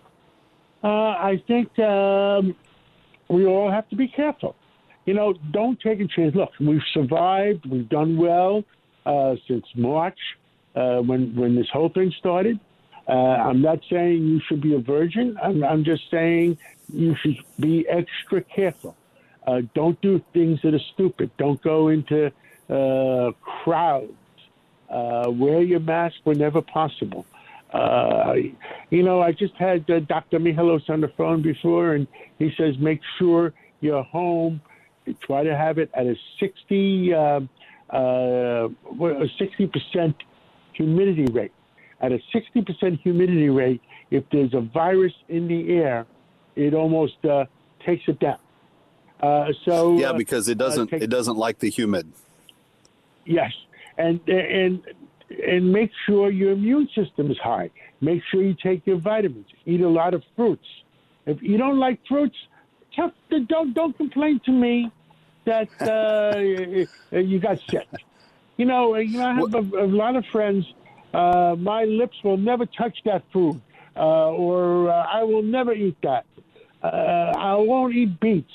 Uh, I think um, we all have to be careful. You know, don't take a chance. Look, we've survived. We've done well uh, since March uh, when when this whole thing started. Uh, I'm not saying you should be a virgin. I'm, I'm just saying you should be extra careful. Uh, don't do things that are stupid. Don't go into uh, crowds. Uh, wear your mask whenever possible. Uh, you know, I just had uh, Doctor Mihalos on the phone before, and he says make sure you're home. Try to have it at a sixty, uh, uh, a sixty percent humidity rate. At a sixty percent humidity rate, if there's a virus in the air, it almost uh, takes it down. Uh, so yeah, because it doesn't uh, take, it doesn't like the humid. Yes, and and and make sure your immune system is high. Make sure you take your vitamins. Eat a lot of fruits. If you don't like fruits, don't don't complain to me that uh, you got sick. You know, you know, I have a, a lot of friends. Uh, my lips will never touch that food, uh, or uh, I will never eat that. Uh, I won't eat beets.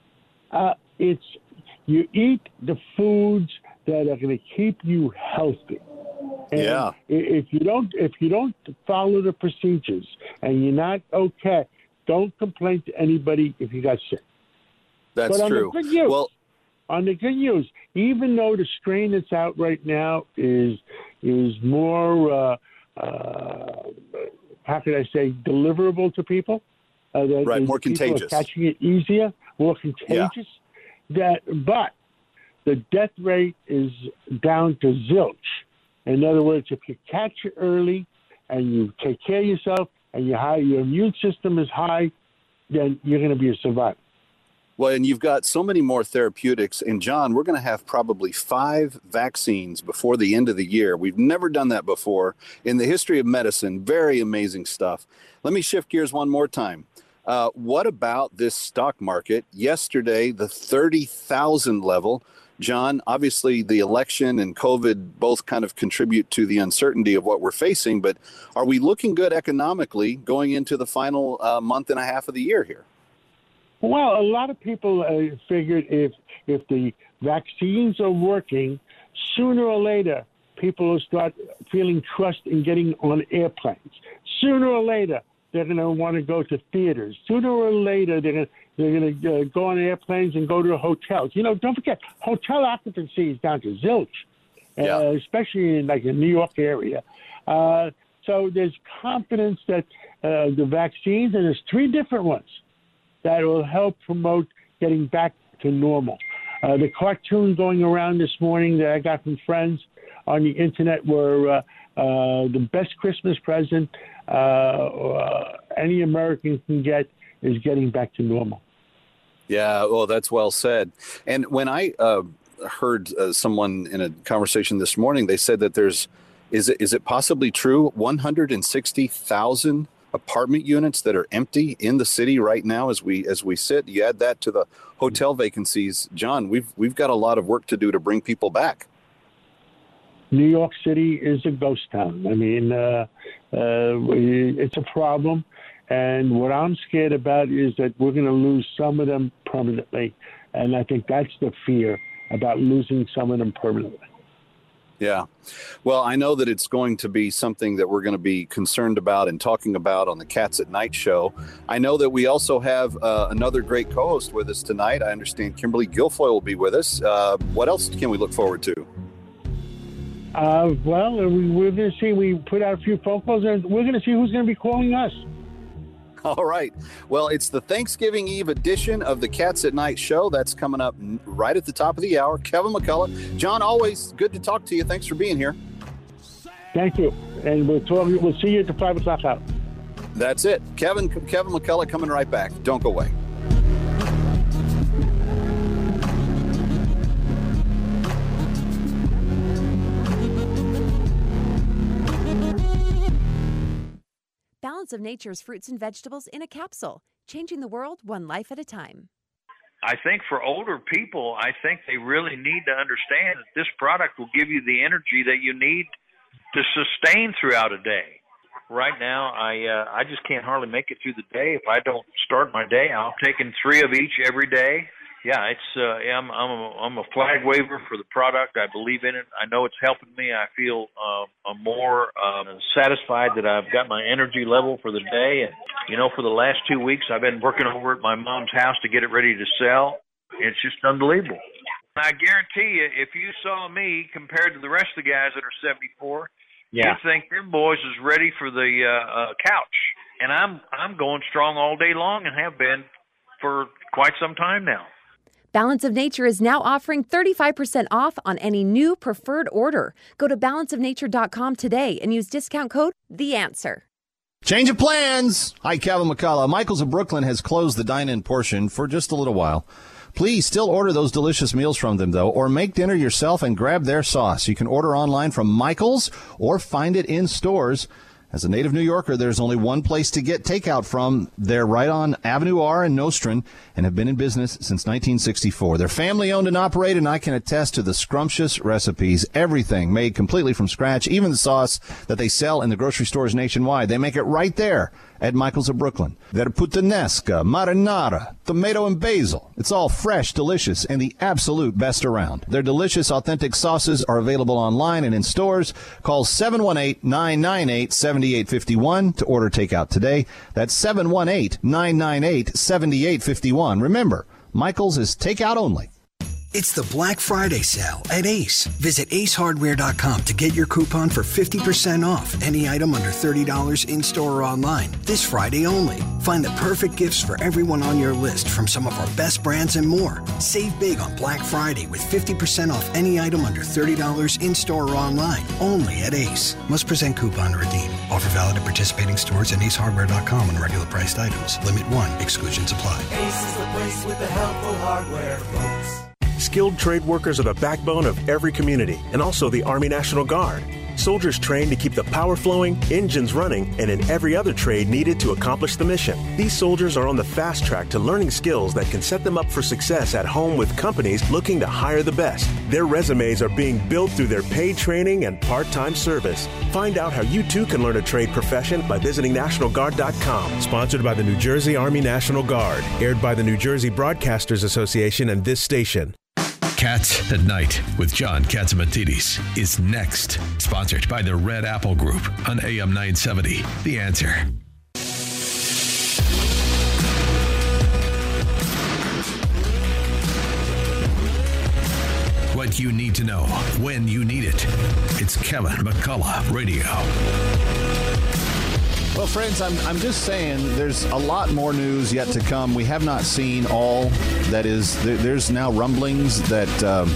Uh, it's you eat the foods that are going to keep you healthy. And yeah. If you don't, if you don't follow the procedures and you're not okay, don't complain to anybody if you got sick. That's but on true. The good news, well, on the good news, even though the strain that's out right now is is more, uh, uh, how can I say, deliverable to people. Uh, that right, is, more people contagious. Are catching it easier, more contagious. Yeah. That, but the death rate is down to zilch. In other words, if you catch it early and you take care of yourself and your high, your immune system is high, then you're going to be a survivor. Well, and you've got so many more therapeutics. And, John, we're going to have probably five vaccines before the end of the year. We've never done that before in the history of medicine. Very amazing stuff. Let me shift gears one more time. Uh, what about this stock market? Yesterday, the thirty thousand level. John, obviously the election and COVID both kind of contribute to the uncertainty of what we're facing. But are we looking good economically going into the final uh, month and a half of the year here? Well, a lot of people uh, figured if if the vaccines are working, sooner or later, people will start feeling trust in getting on airplanes. Sooner or later, they're going to want to go to theaters. Sooner or later, they're going to, they're going to uh, go on airplanes and go to hotels. You know, don't forget, hotel occupancy is down to zilch, yeah. uh, especially in like the New York area. Uh, so there's confidence that uh, the vaccines, and there's three different ones, that will help promote getting back to normal. Uh, the cartoon going around this morning that I got from friends on the internet were uh, uh, the best Christmas present uh, uh, any American can get is getting back to normal. Yeah, well, that's well said. And when I uh, heard uh, someone in a conversation this morning, they said that there's, is it, is it possibly true, one hundred sixty thousand apartment units that are empty in the city right now as we as we sit? You add that to the hotel vacancies, John, we've we've got a lot of work to do to bring people back. New York City is a ghost town. I mean, uh, uh, it's a problem. And what I'm scared about is that we're going to lose some of them permanently. And I think that's the fear about losing some of them permanently. Yeah. Well, I know that it's going to be something that we're going to be concerned about and talking about on the Cats at Night show. I know that we also have uh, another great co-host with us tonight. I understand Kimberly Guilfoyle will be with us. Uh, what else can we look forward to? Uh, well, we, we're going to see. We put out a few phone calls, and we're going to see who's going to be calling us. All right. Well, it's the Thanksgiving Eve edition of the Cats at Night show. That's coming up right at the top of the hour. Kevin McCullough. John, always good to talk to you. Thanks for being here. Thank you. And we'll talk, we'll see you at the five o'clock hour. That's it. Kevin, Kevin McCullough coming right back. Don't go away. Balance of Nature's fruits and vegetables in a capsule, changing the world one life at a time. I think for older people, I think they really need to understand that this product will give you the energy that you need to sustain throughout a day. Right now, I uh, I just can't hardly make it through the day if I don't start my day out taking three of each every day. Yeah, it's uh, yeah, I'm I'm a, I'm a flag waver for the product. I believe in it. I know it's helping me. I feel uh, I'm more uh, satisfied that I've got my energy level for the day. And you know, for the last two weeks, I've been working over at my mom's house to get it ready to sell. It's just unbelievable. I guarantee you, if you saw me compared to the rest of the guys that are seventy-four, yeah. you'd think them boys is ready for the uh, uh, couch. And I'm I'm going strong all day long and have been for quite some time now. Balance of Nature is now offering thirty-five percent off on any new preferred order. Go to balance of nature dot com today and use discount code The Answer. Change of plans. Hi, Kevin McCullough. Michael's of Brooklyn has closed the dine-in portion for just a little while. Please still order those delicious meals from them, though, or make dinner yourself and grab their sauce. You can order online from Michael's or find it in stores. As a native New Yorker, there's only one place to get takeout from. They're right on Avenue R in Nostrand and have been in business since nineteen sixty-four. They're family-owned and operated, and I can attest to the scrumptious recipes. Everything made completely from scratch, even the sauce that they sell in the grocery stores nationwide. They make it right there at Michael's of Brooklyn. They're puttanesca, marinara, tomato and basil. It's all fresh, delicious, and the absolute best around. Their delicious, authentic sauces are available online and in stores. Call seven one eight, nine nine eight, seven eight five one to order takeout today. That's seven one eight, nine nine eight, seven eight five one. Remember, Michael's is takeout only. It's the Black Friday sale at Ace. Visit ace hardware dot com to get your coupon for fifty percent off any item under thirty dollars in-store or online. This Friday only. Find the perfect gifts for everyone on your list from some of our best brands and more. Save big on Black Friday with fifty percent off any item under thirty dollars in-store or online. Only at Ace. Must present coupon to redeem. Offer valid at participating stores and ace hardware dot com on regular priced items. Limit one. Exclusions apply. Ace is the place with the helpful hardware, folks. Skilled trade workers are the backbone of every community and also the Army National Guard. Soldiers trained to keep the power flowing, engines running, and in every other trade needed to accomplish the mission. These soldiers are on the fast track to learning skills that can set them up for success at home with companies looking to hire the best. Their resumes are being built through their paid training and part-time service. Find out how you too can learn a trade profession by visiting national guard dot com. Sponsored by the New Jersey Army National Guard. Aired by the New Jersey Broadcasters Association and this station. Cats at Night with John Catsimatidis is next. Sponsored by the Red Apple Group on A M nine seventy. The Answer. What you need to know when you need it. It's Kevin McCullough Radio. Well, friends, I'm I'm just saying there's a lot more news yet to come. We have not seen all that is. There, there's now rumblings that um,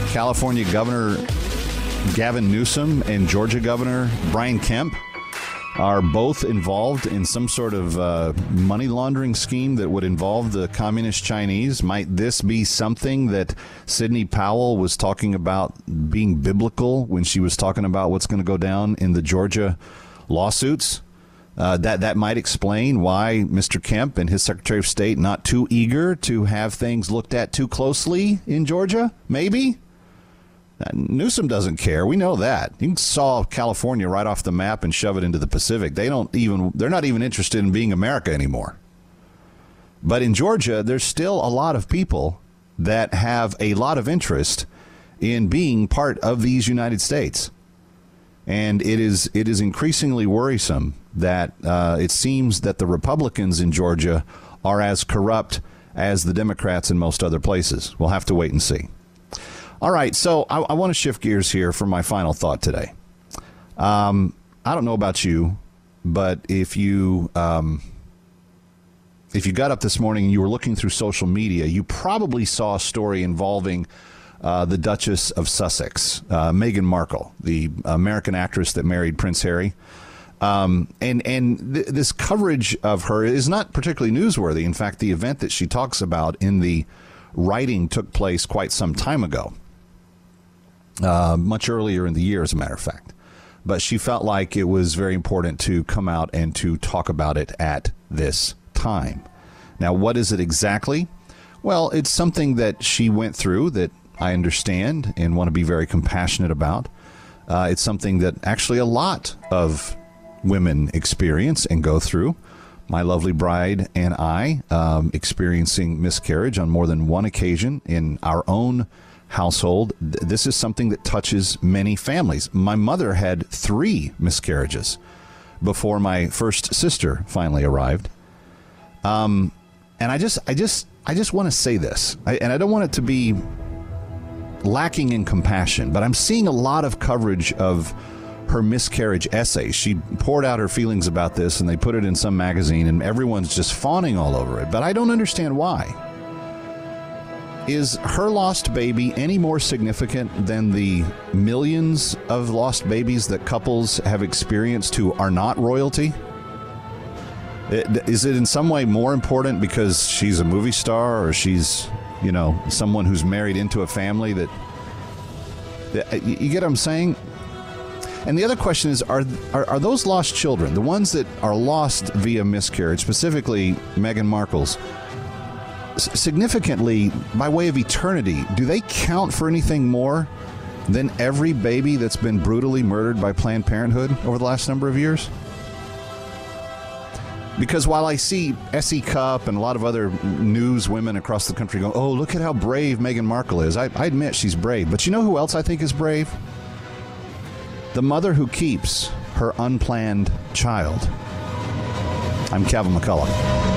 California Governor Gavin Newsom and Georgia Governor Brian Kemp are both involved in some sort of uh, money laundering scheme that would involve the communist Chinese? Might this be something that Sidney Powell was talking about being biblical when she was talking about what's going to go down in the Georgia lawsuits? Uh, that that might explain why Mister Kemp and his Secretary of State not too eager to have things looked at too closely in Georgia, maybe? Newsom doesn't care. We know that. He can saw California right off the map and shove it into the Pacific. They don't even, they're not even interested in being America anymore. But in Georgia, there's still a lot of people that have a lot of interest in being part of these United States. And it is it is increasingly worrisome that uh, it seems that the Republicans in Georgia are as corrupt as the Democrats in most other places. We'll have to wait and see. All right, so I, I want to shift gears here for my final thought today. Um, I don't know about you, but if you um, if you got up this morning and you were looking through social media, you probably saw a story involving uh, the Duchess of Sussex, uh, Meghan Markle, the American actress that married Prince Harry. Um, and and th- this coverage of her is not particularly newsworthy. In fact, the event that she talks about in the writing took place quite some time ago. Uh, much earlier in the year, as a matter of fact. But she felt like it was very important to come out and to talk about it at this time. Now, what is it exactly? Well, it's something that she went through that I understand and want to be very compassionate about. Uh, it's something that actually a lot of women experience and go through. My lovely bride and I um, experiencing miscarriage on more than one occasion in our own household. This is something that touches many families. My mother had three miscarriages before my first sister finally arrived. Um, and I just, I just, I just want to say this, I, and I don't want it to be lacking in compassion, but I'm seeing a lot of coverage of her miscarriage essay. She poured out her feelings about this, and they put it in some magazine, and everyone's just fawning all over it. But I don't understand why. Is her lost baby any more significant than the millions of lost babies that couples have experienced who are not royalty? It, is it in some way more important because she's a movie star or she's, you know, someone who's married into a family that, that you get what I'm saying? And the other question is, are, are are those lost children, the ones that are lost via miscarriage, specifically Meghan Markle's, significantly, by way of eternity, do they count for anything more than every baby that's been brutally murdered by Planned Parenthood over the last number of years? Because while I see Essie Cupp and a lot of other news women across the country go, oh, look at how brave Meghan Markle is. I, I admit she's brave. But you know who else I think is brave? The mother who keeps her unplanned child. I'm Kevin McCullough.